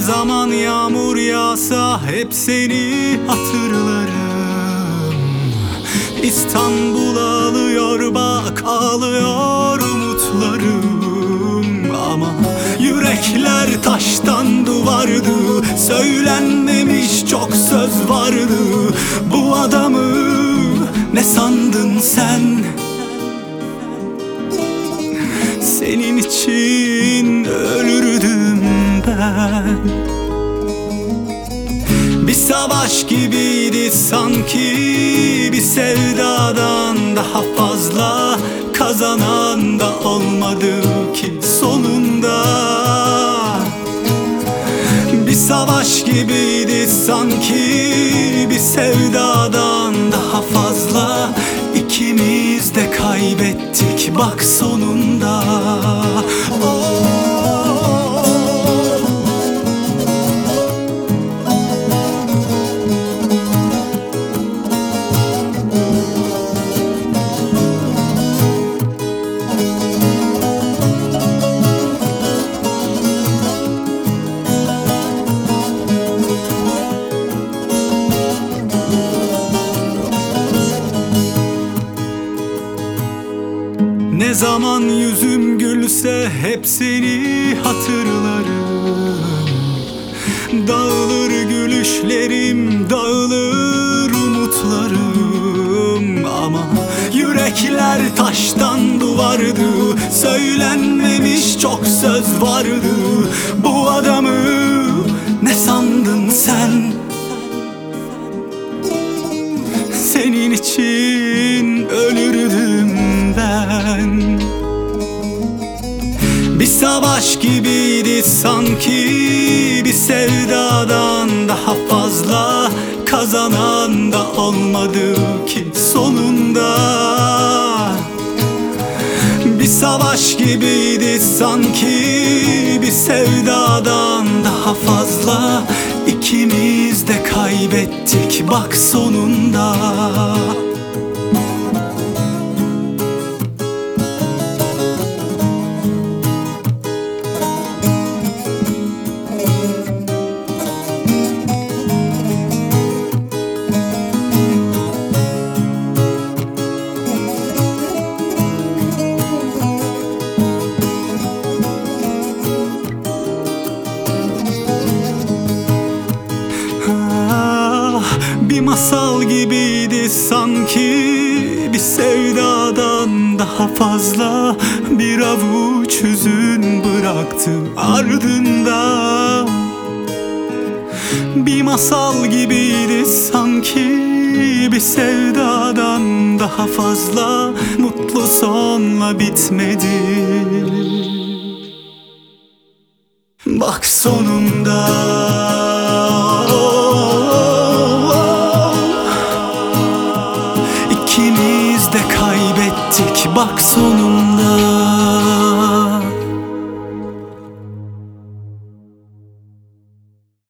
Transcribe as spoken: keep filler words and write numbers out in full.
zaman yağmur yağsa hep seni hatırlarım. İstanbul ağlıyor bak, ağlıyor umutlarım. Ama yürekler taştan duvardı, söylenmemiş çok söz vardı. Bu adamı ne sandın sen? Senin için ölürdüm ben. Bir savaş gibiydi sanki, bir sevdadan daha fazla kazanan da olmadı ki sonunda. Bir savaş gibiydi sanki, bir sevdadan daha fazla ikimiz de kaybettik bak sonunda. Oh. Ne zaman yüzüm gülse hep seni hatırlarım. Dağılır gülüşlerim, dağılır umutlarım. Ama yürekler taştan duvardı, söylenmemiş çok söz vardı. Bu adamı ne sandın sen? Senin için ölürdüm ben. Bir savaş gibiydi sanki, bir sevdadan daha fazla kazanan da olmadı ki sonunda. Bir savaş gibiydi sanki, bir sevdadan daha fazla ikimiz de kaybettik bak sonunda. Bir masal gibiydi sanki, bir sevdadan daha fazla bir avuç hüzün bıraktı ardında. Bir masal gibiydi sanki, bir sevdadan daha fazla mutlu sonla bitmedi. Bak sonunda İkimiz de kaybettik bak sonunda.